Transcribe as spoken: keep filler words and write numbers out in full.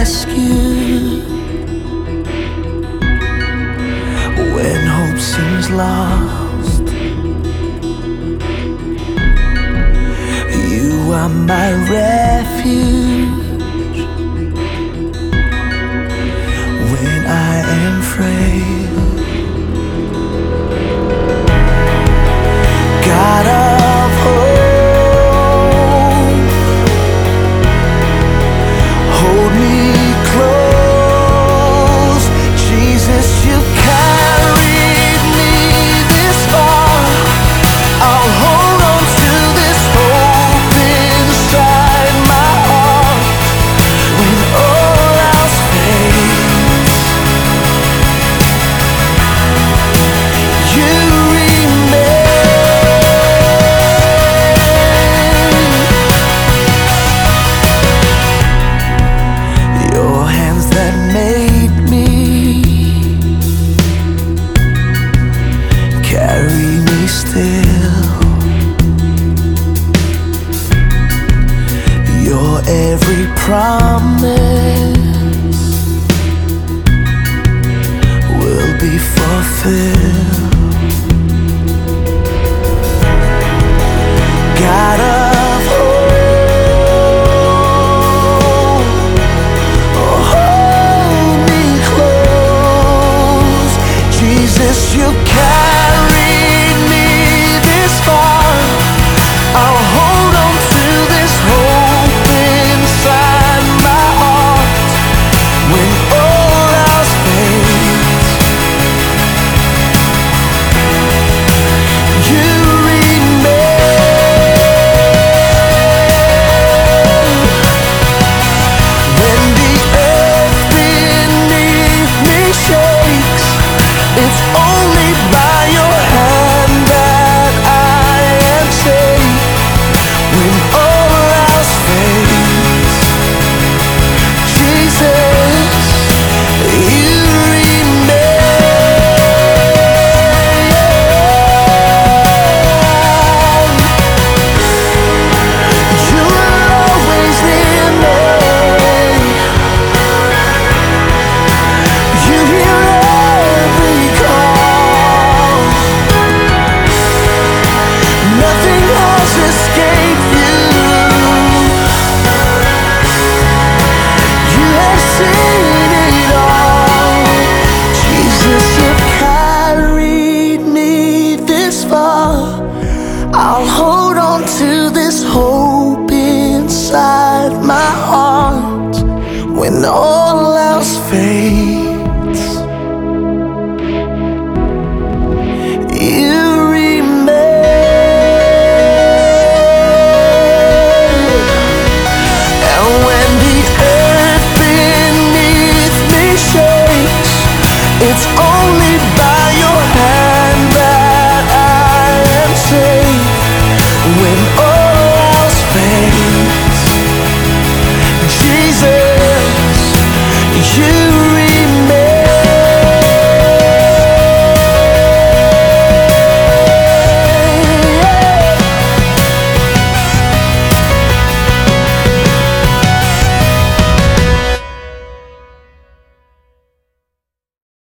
rescue. When hope seems lost, you are my refuge. When I am frail, God of hope, hold me close. Jesus, you carried me this far. I'll hold on to this hope inside my heart. When all else fades, you remain. Your hands that made me carry me still. Your every promise